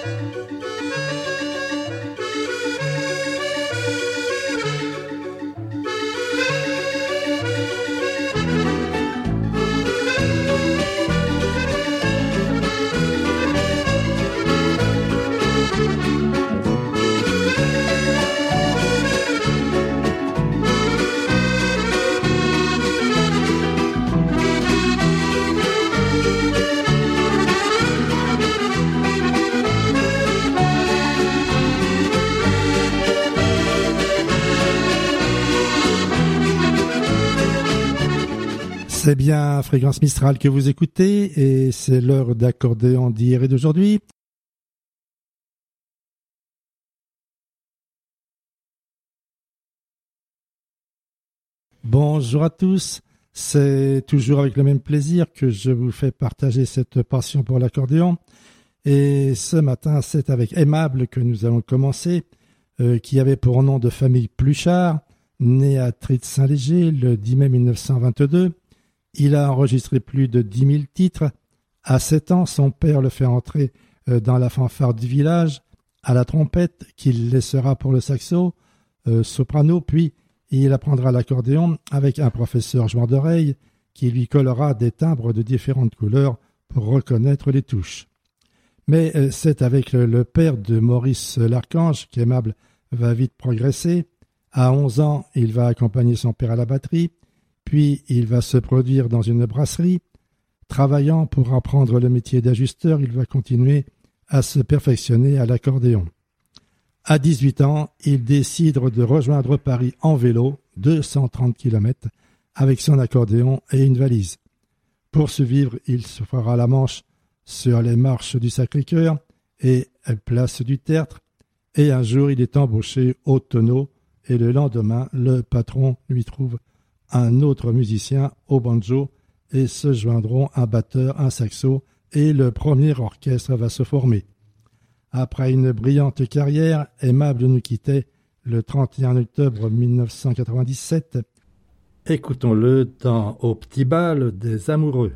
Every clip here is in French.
C'est bien Fréquence Mistral que vous écoutez et c'est l'heure d'accordéon d'hier et d'aujourd'hui. Bonjour à tous, c'est toujours avec le même plaisir que je vous fais partager cette passion pour l'accordéon. Et ce matin, c'est avec Aimable que nous allons commencer, qui avait pour nom de famille Pluchart, né à Trite-Saint-Léger le 10 mai 1922. Il a enregistré plus de 10 000 titres. À 7 ans, son père le fait entrer dans la fanfare du village, à la trompette, qu'il laissera pour le saxo, soprano, puis il apprendra l'accordéon avec un professeur joueur d'oreille qui lui collera des timbres de différentes couleurs pour reconnaître les touches. Mais c'est avec le père de Maurice Larchange qu'Aimable va vite progresser. À 11 ans, il va accompagner son père à la batterie, puis il va se produire dans une brasserie. Travaillant pour apprendre le métier d'ajusteur, il va continuer à se perfectionner à l'accordéon. À 18 ans, il décide de rejoindre Paris en vélo, 230 km, avec son accordéon et une valise. Pour survivre, il se fera la manche sur les marches du Sacré-Cœur et place du Tertre, et un jour il est embauché au tonneau, et le lendemain, le patron lui trouve un autre musicien au banjo, et se joindront un batteur, un saxo, et le premier orchestre va se former. Après une brillante carrière, Aimable nous quittait le 31 octobre 1997. Écoutons-le dans Au petit bal des amoureux.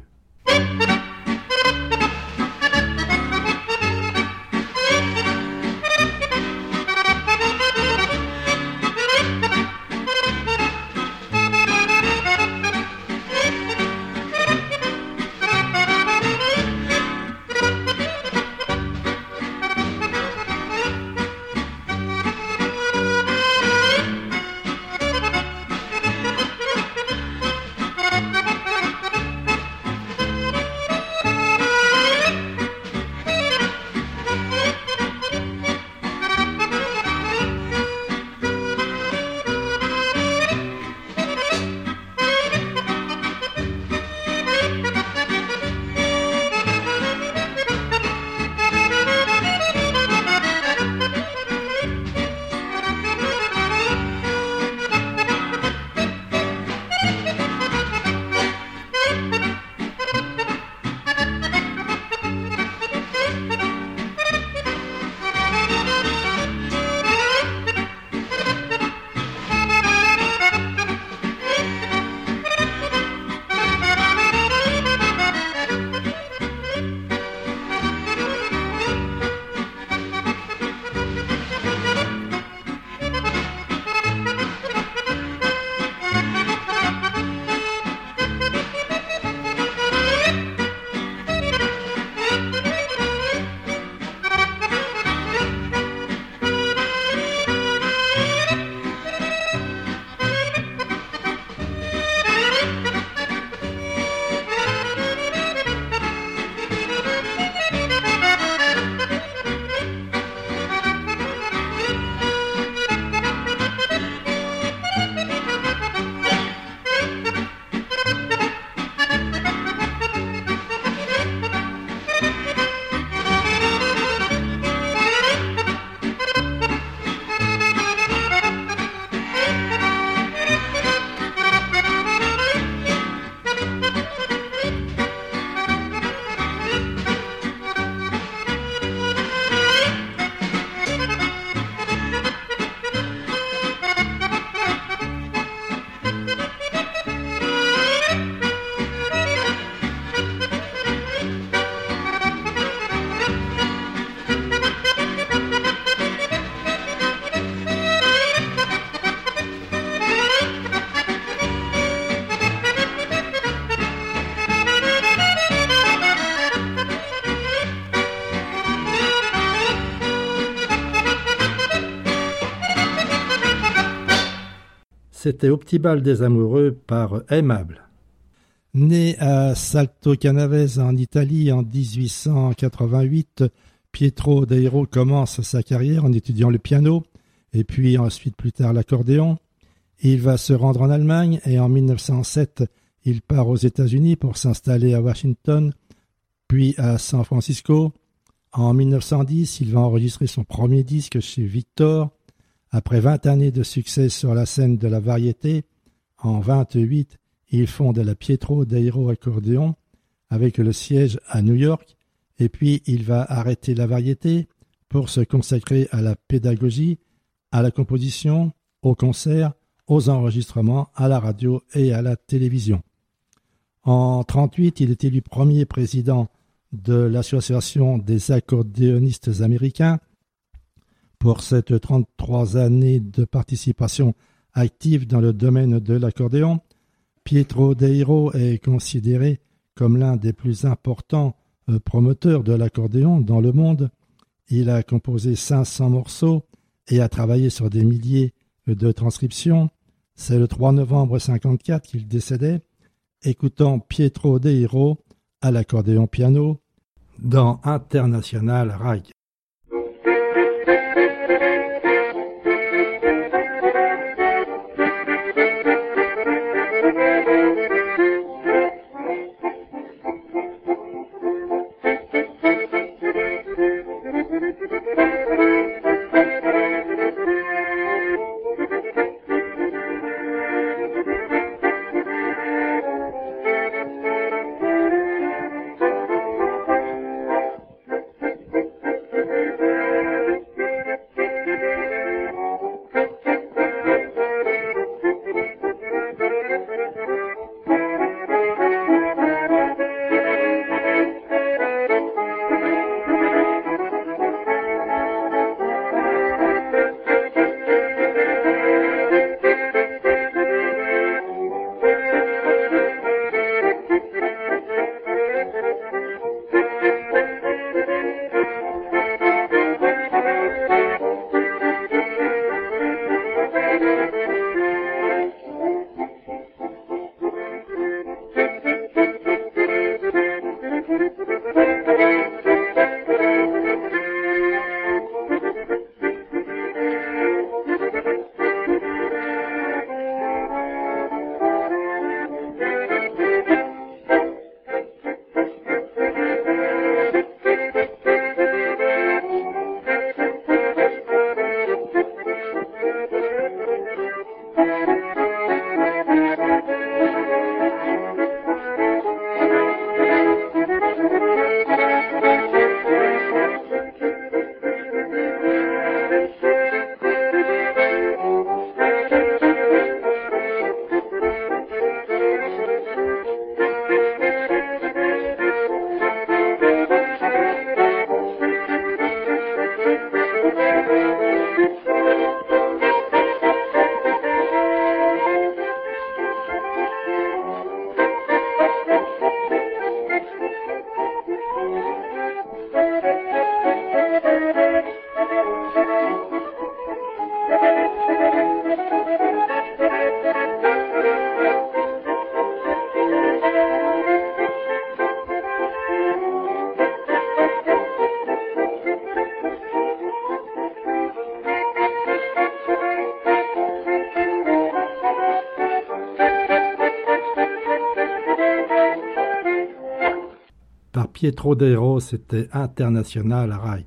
c'était Au petit bal des amoureux par Aimable. Né à Salto Canavese en Italie en 1888, Pietro Dairo commence sa carrière en étudiant le piano et puis ensuite plus tard l'accordéon. Il va se rendre en Allemagne et en 1907, il part aux États-Unis pour s'installer à Washington, puis à San Francisco. En 1910, il va enregistrer son premier disque chez Victor. Après 20 années de succès sur la scène de la variété, en 28, il fonde la Pietro Dairo Accordéon avec le siège à New York, et puis il va arrêter la variété pour se consacrer à la pédagogie, à la composition, aux concerts, aux enregistrements, à la radio et à la télévision. En 1938, il est élu premier président de l'Association des accordéonistes américains. Pour cette 33 années de participation active dans le domaine de l'accordéon, Pietro Dairo est considéré comme l'un des plus importants promoteurs de l'accordéon dans le monde. Il a composé 500 morceaux et a travaillé sur des milliers de transcriptions. C'est le 3 novembre 1954 qu'il décédait. Écoutons Pietro Dairo à l'accordéon piano dans International Rag. Pietro Dairo, c'était International Rag.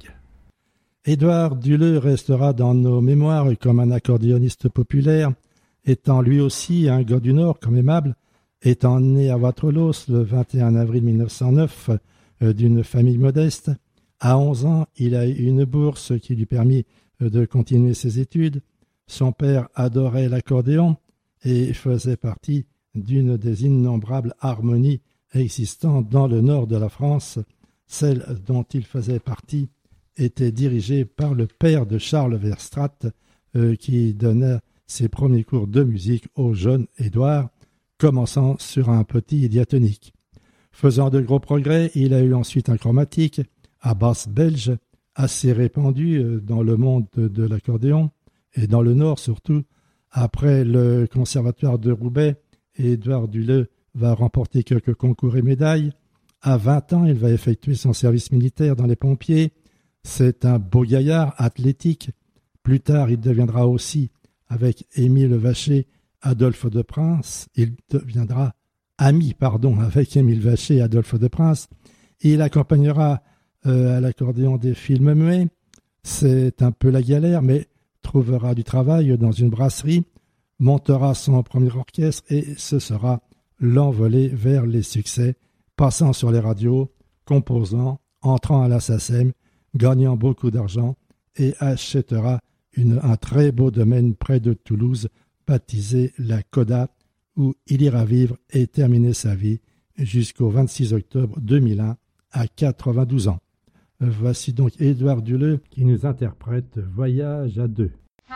Édouard Duleux restera dans nos mémoires comme un accordéoniste populaire, étant lui aussi un gars du Nord comme Aimable, étant né à Waterloo le 21 avril 1909 d'une famille modeste. À 11 ans, il a eu une bourse qui lui permit de continuer ses études. Son père adorait l'accordéon et faisait partie d'une des innombrables harmonies existant dans le nord de la France. Celle dont il faisait partie était dirigée par le père de Charles Verstraete, qui donna ses premiers cours de musique au jeune Édouard, commençant sur un petit diatonique. Faisant de gros progrès, il a eu ensuite un chromatique à basse belge, assez répandu dans le monde de l'accordéon, et dans le nord surtout, Après le conservatoire de Roubaix, Édouard Duleux va remporter quelques concours et médailles. À 20 ans, il va effectuer son service militaire dans les pompiers. C'est un beau gaillard, athlétique. Plus tard, il deviendra aussi, avec Émile Vacher, Adolphe de Prince. Il deviendra ami, avec Émile Vacher et Adolphe de Prince. Il accompagnera à l'accordéon des films muets. C'est un peu la galère, mais trouvera du travail dans une brasserie, montera son premier orchestre et ce sera l'envolée vers les succès, passant sur les radios, composant, entrant à la SACEM, gagnant beaucoup d'argent et achètera un très beau domaine près de Toulouse, baptisé la Coda, où il ira vivre et terminer sa vie jusqu'au 26 octobre 2001 à 92 ans. Voici donc Édouard Duleux qui nous interprète Voyage à deux.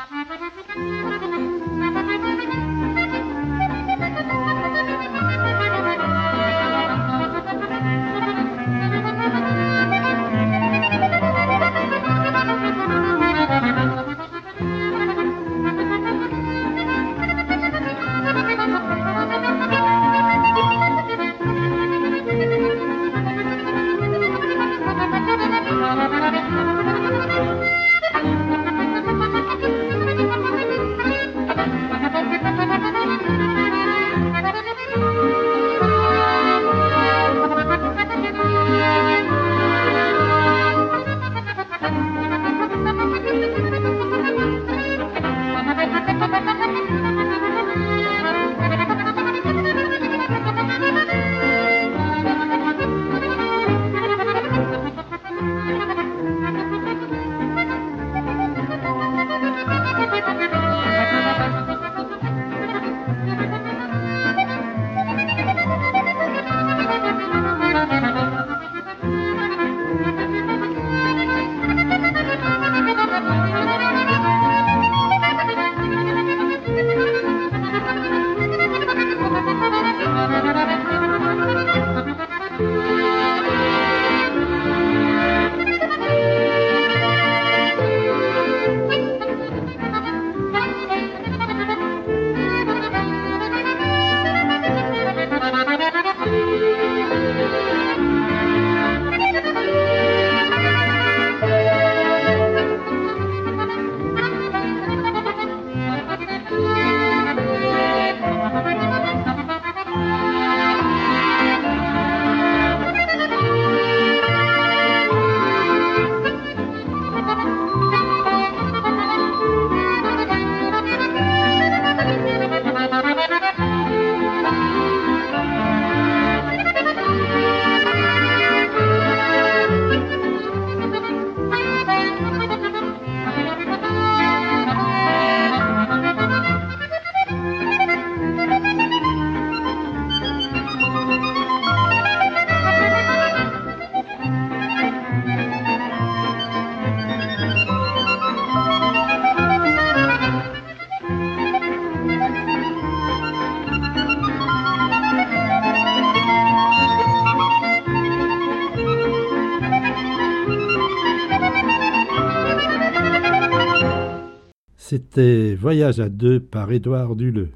C'était Voyage à deux par Édouard Duleux.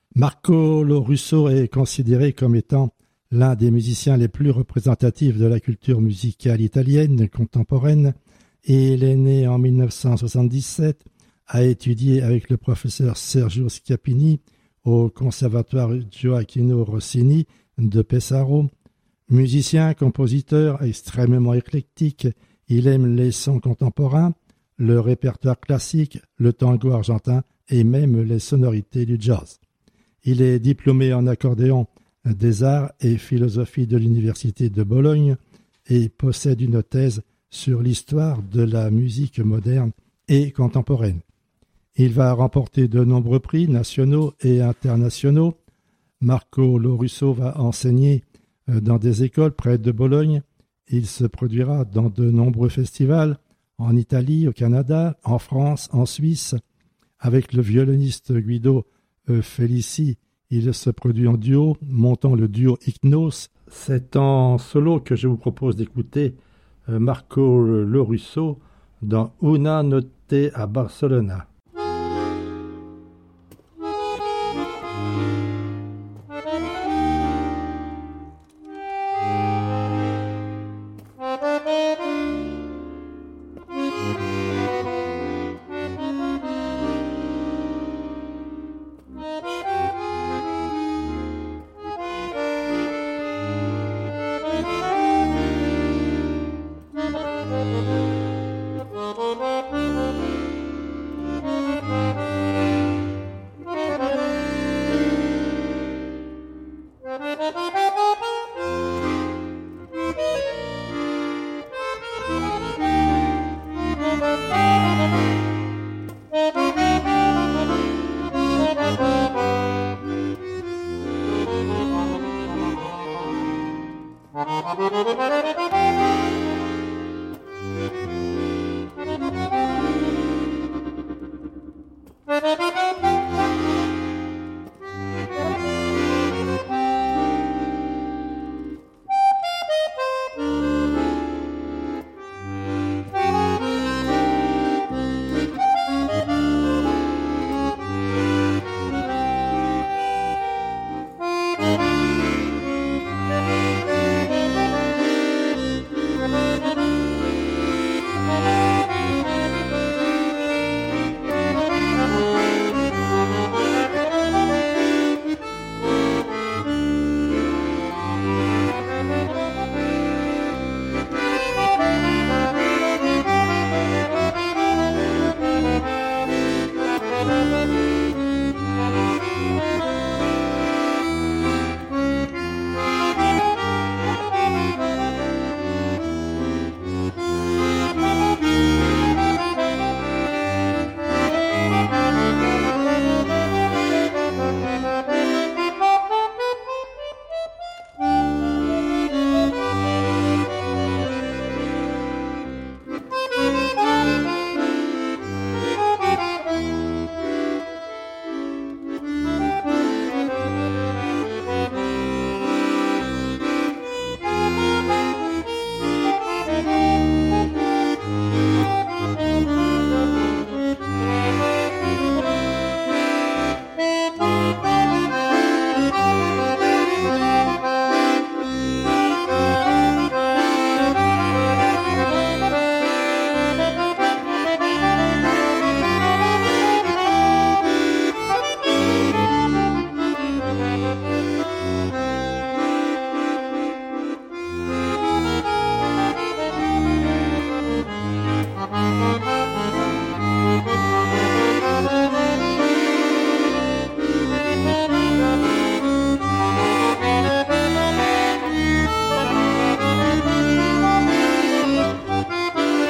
Marco Lorusso est considéré comme étant l'un des musiciens les plus représentatifs de la culture musicale italienne contemporaine et il est né en 1977, a étudié avec le professeur Sergio Schiappini au conservatoire Gioacchino Rossini de Pesaro. Musicien, compositeur extrêmement éclectique, il aime les sons contemporains, le répertoire classique, le tango argentin et même les sonorités du jazz. Il est diplômé en accordéon des arts et philosophie de l'université de Bologne et possède une thèse sur l'histoire de la musique moderne et contemporaine. Il va remporter de nombreux prix nationaux et internationaux. Marco Lorusso va enseigner dans des écoles près de Bologne. Il se produira dans de nombreux festivals en Italie, au Canada, en France, en Suisse. Avec le violoniste Guido Felici, il se produit en duo, montant le duo Ignos. C'est en solo que je vous propose d'écouter Marco Lorusso dans Una notte a Barcelona.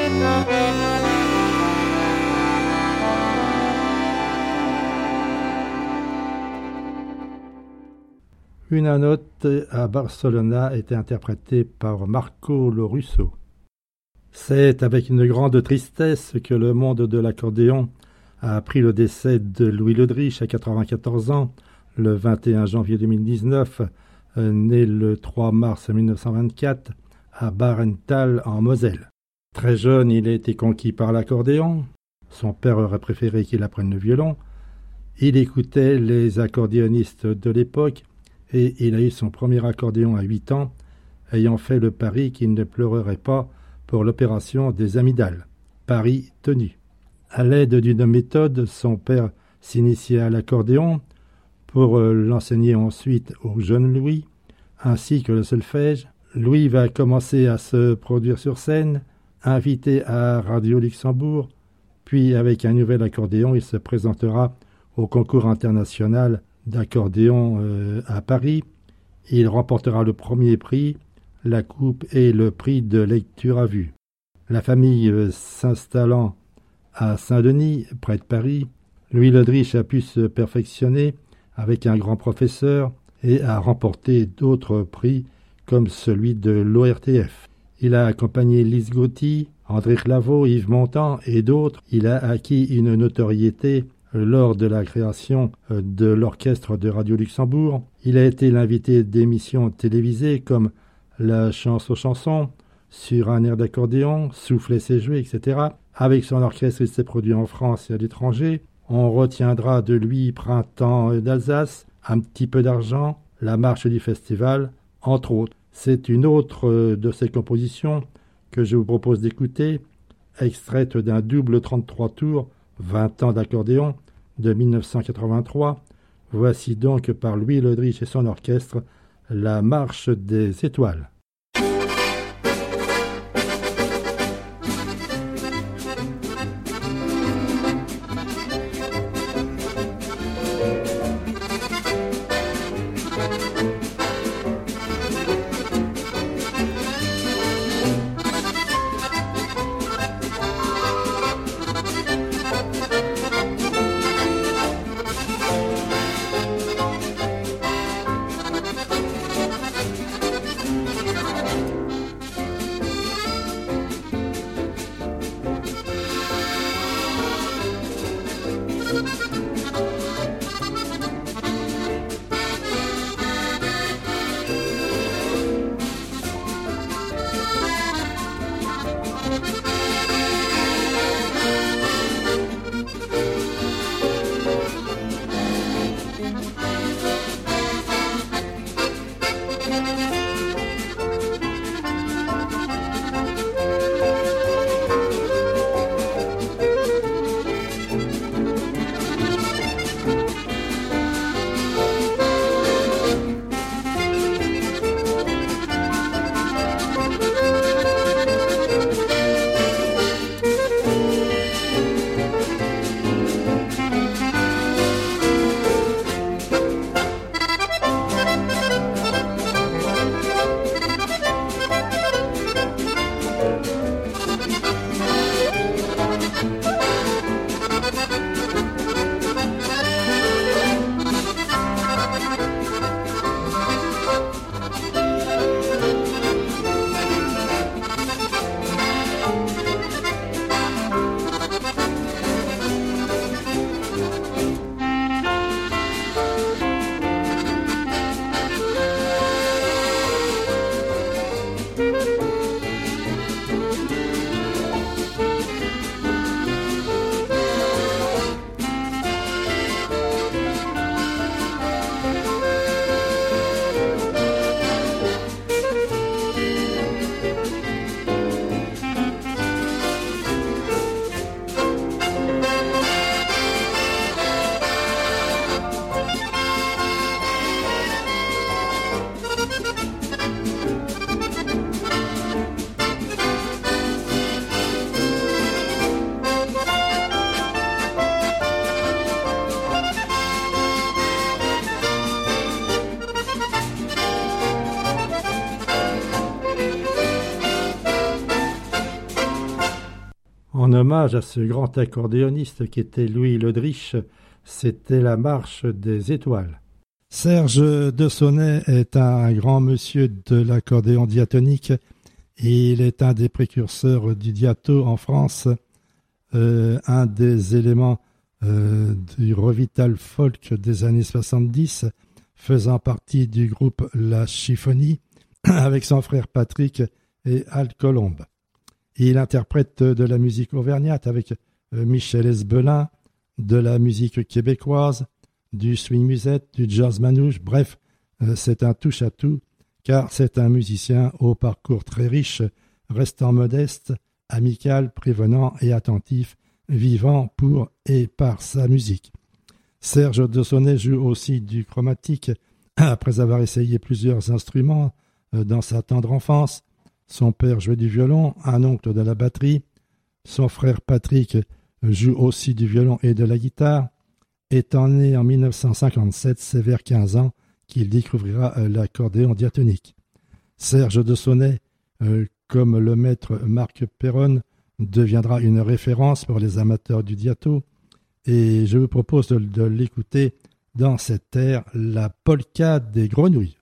Una notte à Barcelona était interprétée par Marco Lorusso. C'est avec une grande tristesse que le monde de l'accordéon a appris le décès de Louis Ledrich à 94 ans, le 21 janvier 2019, né le 3 mars 1924 à Barenthal en Moselle. Très jeune, il a été conquis par l'accordéon. Son père aurait préféré qu'il apprenne le violon. Il écoutait les accordéonistes de l'époque et il a eu son premier accordéon à 8 ans, ayant fait le pari qu'il ne pleurerait pas pour l'opération des amygdales. Pari tenu. À l'aide d'une méthode, son père s'initiait à l'accordéon pour l'enseigner ensuite au jeune Louis, ainsi que le solfège. Louis va commencer à se produire sur scène, invité à Radio Luxembourg, puis avec un nouvel accordéon, il se présentera au concours international d'accordéon à Paris. Il remportera le premier prix, la coupe et le prix de lecture à vue. La famille s'installant à Saint-Denis, près de Paris, Louis Ledrich a pu se perfectionner avec un grand professeur et a remporté d'autres prix comme celui de l'ORTF. Il a accompagné Lise Gauthier, André Claveau, Yves Montand et d'autres. Il a acquis une notoriété lors de la création de l'orchestre de Radio Luxembourg. Il a été l'invité d'émissions télévisées comme La Chance aux chansons, Sur un air d'accordéon, Souffler c'est jouer, etc. Avec son orchestre, il s'est produit en France et à l'étranger. On retiendra de lui Printemps d'Alsace, Un petit peu d'argent, La marche du festival, entre autres. C'est une autre de ses compositions que je vous propose d'écouter, extraite d'un double 33 tours, 20 ans d'accordéon, de 1983. Voici donc par Louis Ledrich et son orchestre, La marche des étoiles. En hommage à ce grand accordéoniste qui était Louis Ledrich, c'était la marche des étoiles. Serge Dessonnet est un grand monsieur de l'accordéon diatonique. Il est un des précurseurs du diato en France, un des éléments du revival folk des années 70, faisant partie du groupe La Chiffonie, avec son frère Patrick et Al Colombe. Il interprète de la musique auvergnate avec Michel Esbelin, de la musique québécoise, du swing musette, du jazz manouche, bref, c'est un touche-à-tout, car c'est un musicien au parcours très riche, restant modeste, amical, prévenant et attentif, vivant pour et par sa musique. Serge Dessonnet joue aussi du chromatique, après avoir essayé plusieurs instruments dans sa tendre enfance. Son père jouait du violon, un oncle de la batterie. Son frère Patrick joue aussi du violon et de la guitare. Étant né en 1957, c'est vers 15 ans qu'il découvrira l'accordéon diatonique. Serge Dessonnet, comme le maître Marc Perron, deviendra une référence pour les amateurs du diato, et je vous propose de l'écouter dans cette air, la polka des grenouilles.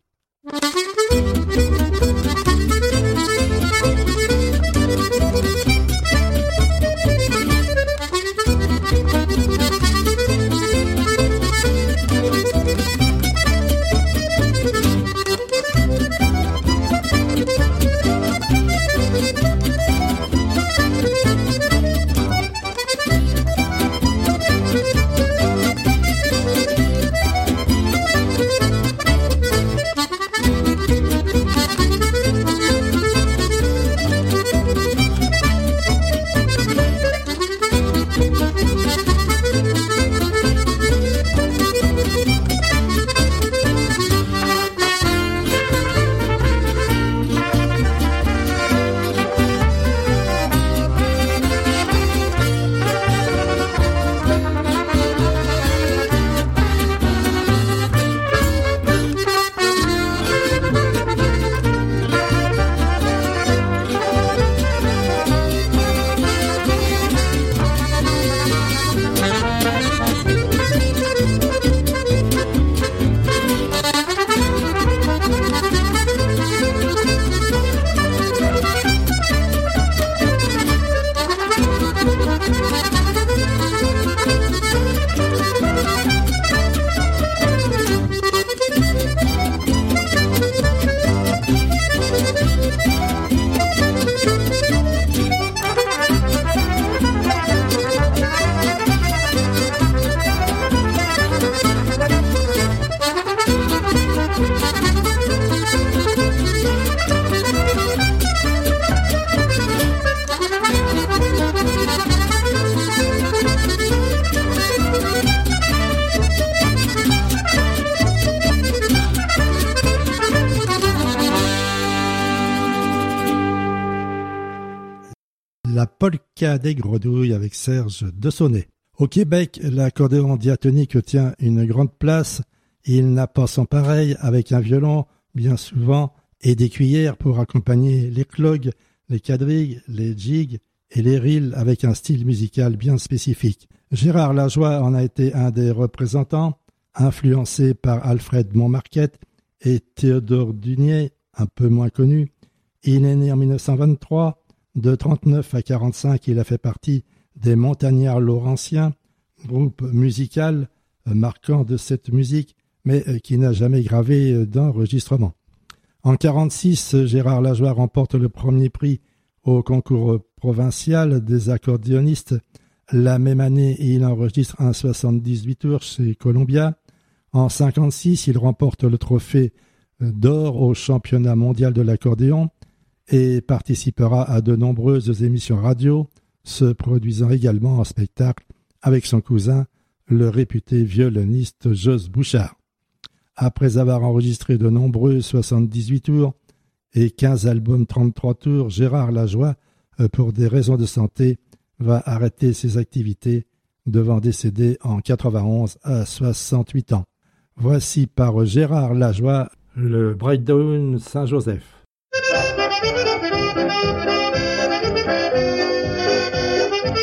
La polka des grenouilles avec Serge Dessonnet. Au Québec, l'accordéon diatonique tient une grande place. Il n'a pas son pareil, avec un violon, bien souvent, et des cuillères pour accompagner les clogs, les quadrilles, les jigs et les reels avec un style musical bien spécifique. Gérard Lajoie en a été un des représentants, influencé par Alfred Montmarquette et Théodore Dunier, un peu moins connu. Il est né en 1923. De 39 à 45, il a fait partie des Montagnards Laurentiens, groupe musical marquant de cette musique, mais qui n'a jamais gravé d'enregistrement. En 46, Gérard Lajoie remporte le premier prix au concours provincial des accordéonistes. La même année, il enregistre un 78 tours chez Columbia. En 56, il remporte le trophée d'or au championnat mondial de l'accordéon et participera à de nombreuses émissions radio, se produisant également en spectacle avec son cousin, le réputé violoniste Jos Bouchard. Après avoir enregistré de nombreux 78 tours et 15 albums 33 tours, Gérard Lajoie, pour des raisons de santé, va arrêter ses activités, devant décéder en 91 à 68 ans. Voici par Gérard Lajoie le Breakdown Saint-Joseph.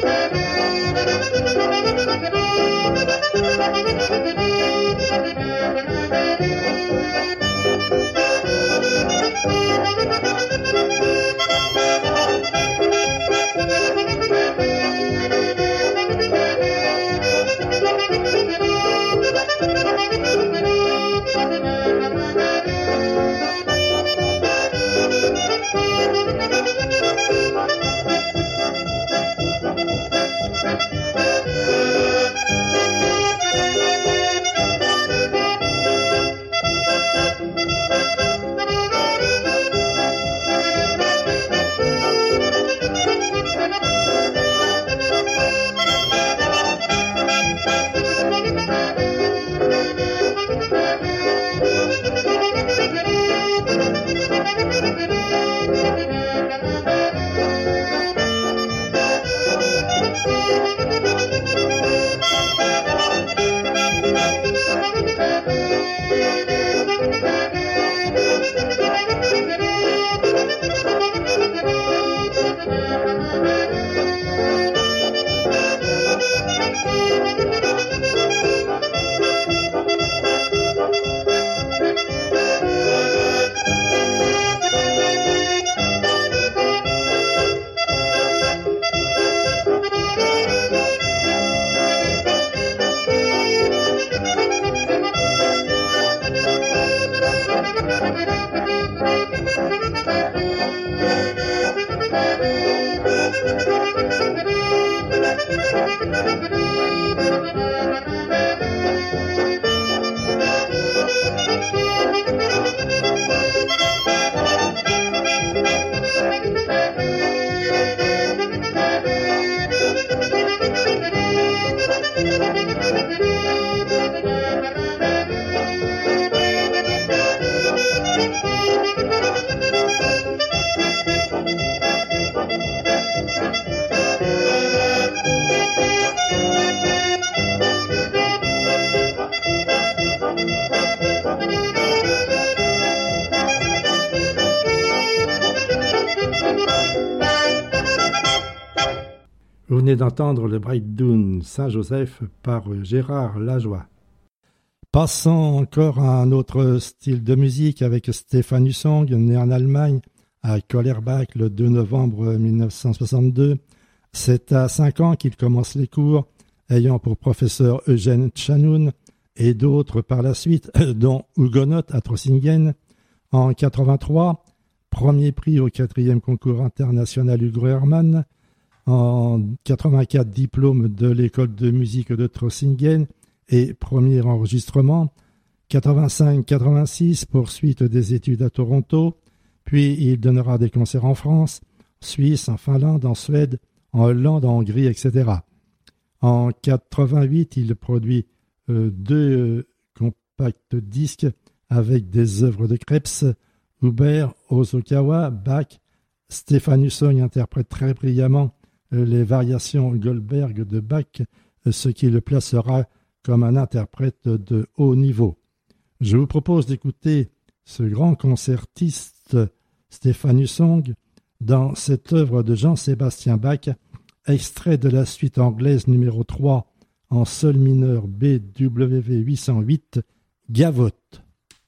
venez d'entendre le Breakdown Saint-Joseph par Gérard Lajoie. Passons encore à un autre style de musique avec Stefan Hussong, né en Allemagne, à Kollerbach le 2 novembre 1962. C'est à 5 ans qu'il commence les cours, ayant pour professeur Eugène Tchanoun et d'autres par la suite, dont Hugonot à Trossingen. En 83, premier prix au 4e concours international Hugo Hermann. En 84, diplôme de l'école de musique de Trossingen et premier enregistrement. 85-86, poursuite des études à Toronto. Puis il donnera des concerts en France, Suisse, en Finlande, en Suède, en Hollande, en Hongrie, etc. En 88, il produit 2 compacts disques avec des œuvres de Krebs, Huber, Hosokawa, Bach. Stefan Hussong interprète très brillamment les variations Goldberg de Bach, ce qui le placera comme un interprète de haut niveau. Je vous propose d'écouter ce grand concertiste Stefan Hussong dans cette œuvre de Jean-Sébastien Bach, extrait de la suite anglaise numéro 3 en sol mineur BWV 808, Gavotte.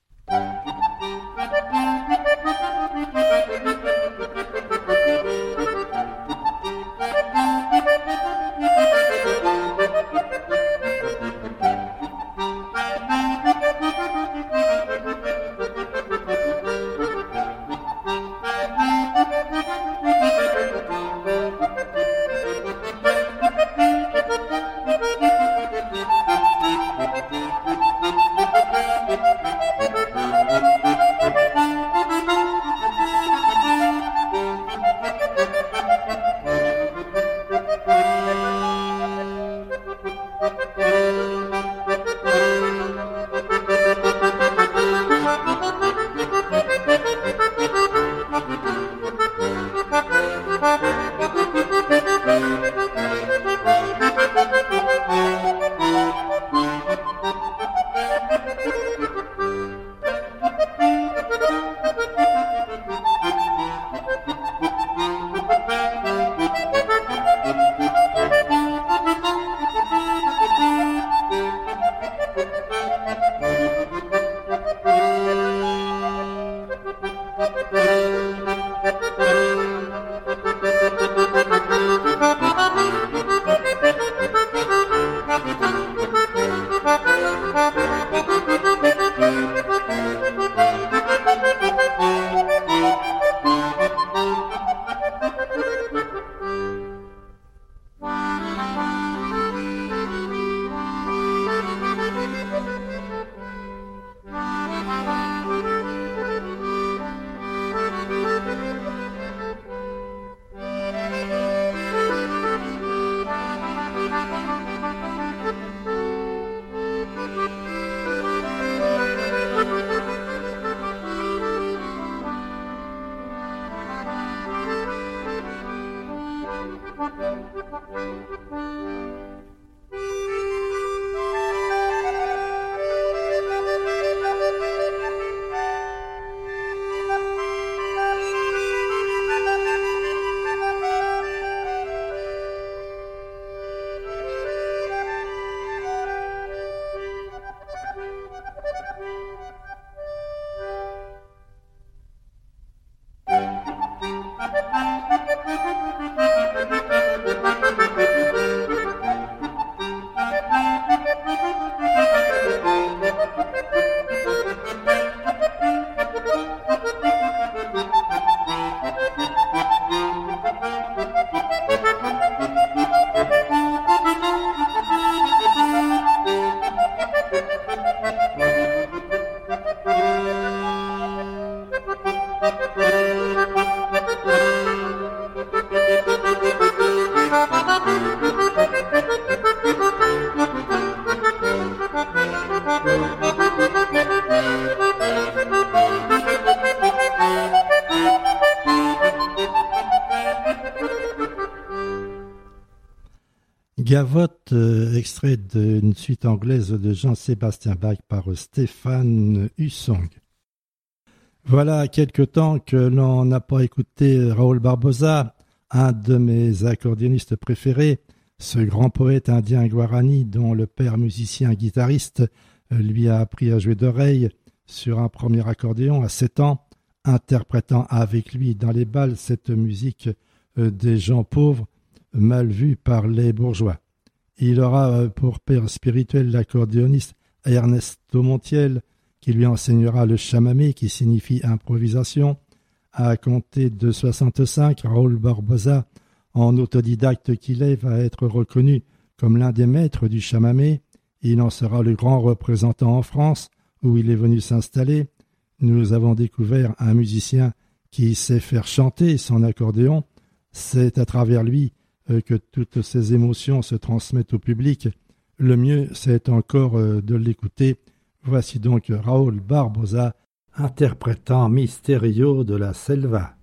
Gavotte, extrait d'une suite anglaise de Jean-Sébastien Bach par Stefan Hussong. Voilà quelque temps que l'on n'a pas écouté Raoul Barbosa un de mes accordéonistes préférés, ce grand poète indien Guarani dont le père musicien-guitariste lui a appris à jouer d'oreille sur un premier accordéon à 7 ans, interprétant avec lui dans les bals cette musique des gens pauvres, mal vue par les bourgeois. Il aura pour père spirituel l'accordéoniste Ernesto Montiel, qui lui enseignera le chamamé, qui signifie improvisation. À compter de 65, Raoul Barbosa, en autodidacte qu'il est, va être reconnu comme l'un des maîtres du chamamé. Il en sera le grand représentant en France, où il est venu s'installer. Nous avons découvert un musicien qui sait faire chanter son accordéon. C'est à travers lui que toutes ces émotions se transmettent au public. Le mieux, c'est encore de l'écouter. Voici donc Raoul Barbosa interprétant Misterio de la Selva.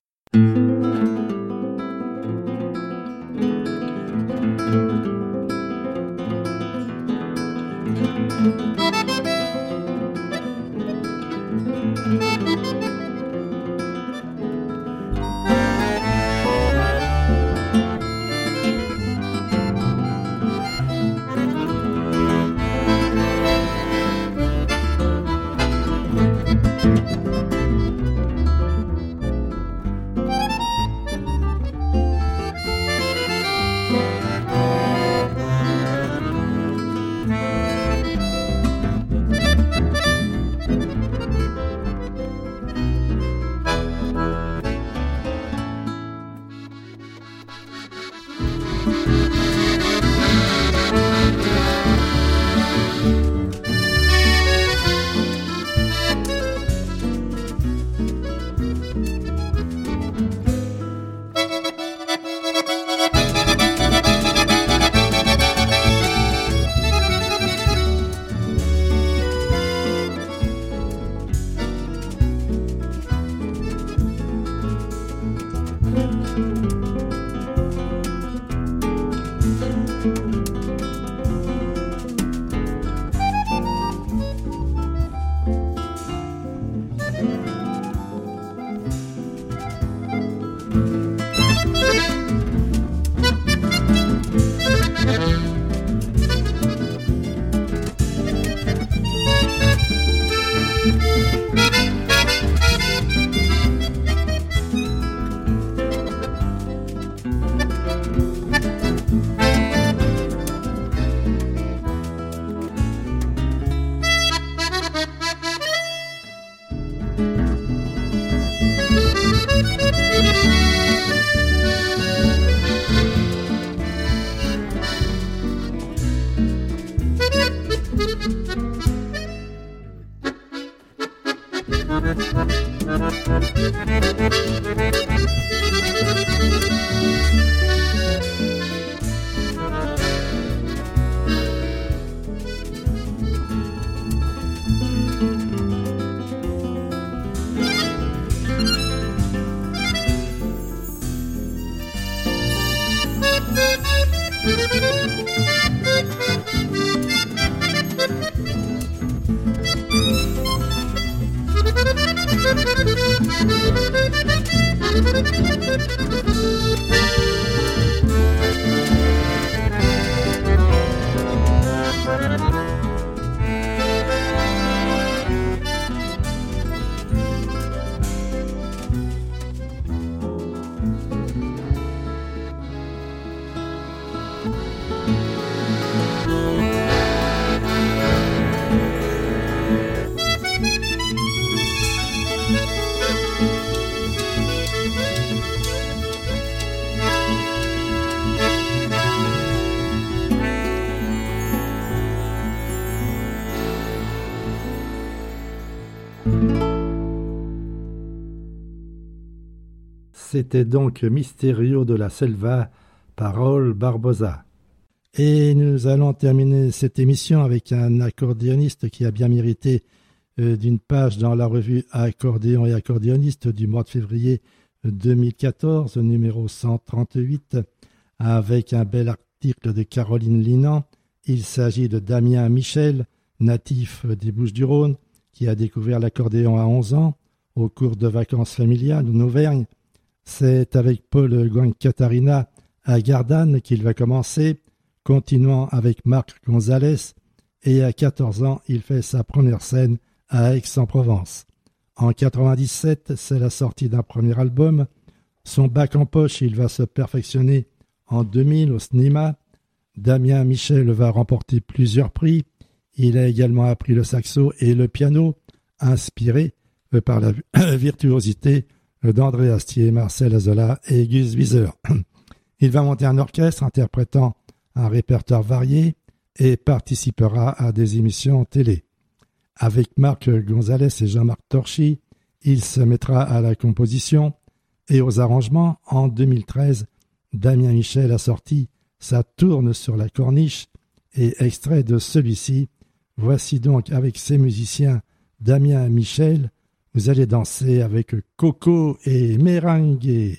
C'était donc Misterio de la Selva par Raoul Barbosa. Et nous allons terminer cette émission avec un accordéoniste qui a bien mérité d'une page dans la revue Accordéon et accordéoniste du mois de février 2014, numéro 138, avec un bel article de Caroline Linan. Il s'agit de Damien Michel, natif des Bouches-du-Rhône, qui a découvert l'accordéon à 11 ans au cours de vacances familiales en Auvergne. C'est avec Paul Guancatarina à Gardanne qu'il va commencer, continuant avec Marc Gonzalez, et à 14 ans, il fait sa première scène à Aix-en-Provence. En 97, c'est la sortie d'un premier album. Son bac en poche, il va se perfectionner en 2000 au cinéma. Damien Michel va remporter plusieurs prix. Il a également appris le saxo et le piano, inspiré par la virtuosité d'André Astier, Marcel Azola et Gus Wieser. Il va monter un orchestre interprétant un répertoire varié et participera à des émissions télé. Avec Marc Gonzalez et Jean-Marc Torchy, il se mettra à la composition et aux arrangements. En 2013, Damien Michel a sorti sa tourne sur la corniche et extrait de celui-ci. Voici donc avec ses musiciens Damien Michel, vous allez danser avec Coco et Merengue.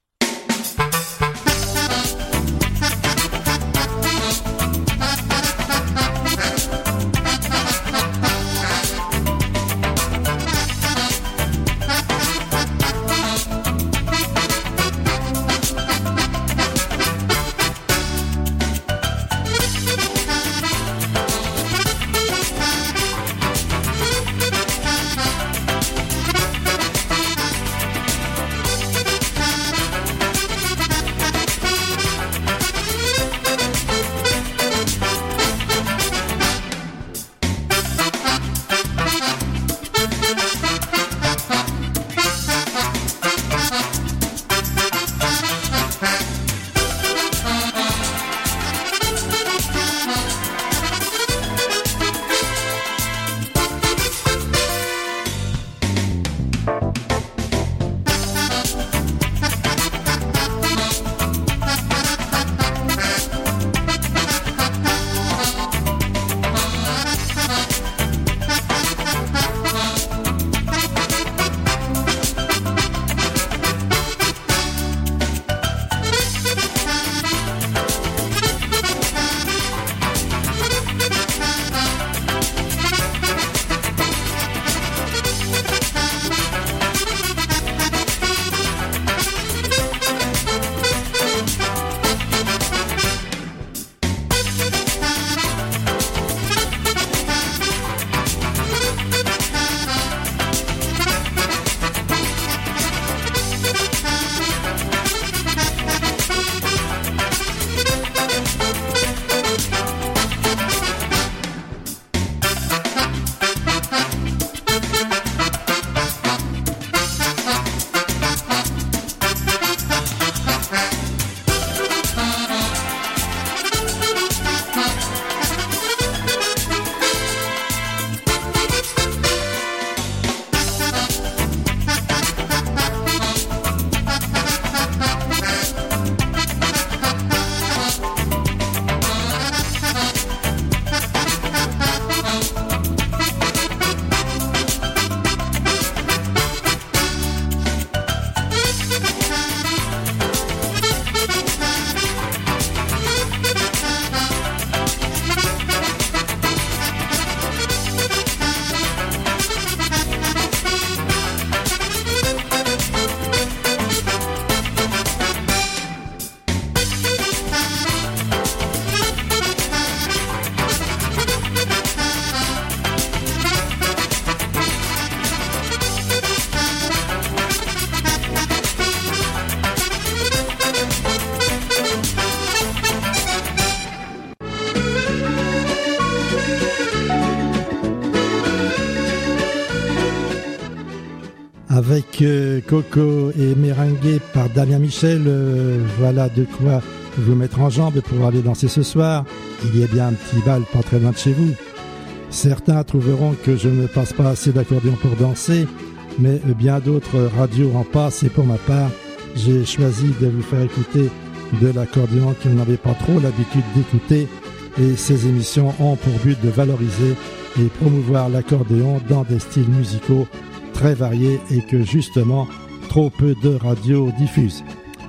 Avec Coco et Merengue par Damien Michel, voilà de quoi vous mettre en jambe pour aller danser ce soir. Il y a bien un petit bal pas très loin de chez vous. Certains trouveront que je ne passe pas assez d'accordéon pour danser, mais bien d'autres radios en passent et pour ma part, j'ai choisi de vous faire écouter de l'accordéon que vous n'avez pas trop l'habitude d'écouter, et ces émissions ont pour but de valoriser et promouvoir l'accordéon dans des styles musicaux très variés et que justement trop peu de radios diffusent.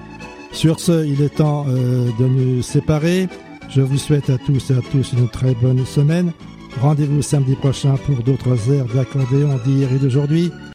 Sur ce, il est temps de nous séparer. Je vous souhaite à tous et à tous une très bonne semaine. Rendez-vous samedi prochain pour d'autres airs d'accordéon d'hier et d'aujourd'hui.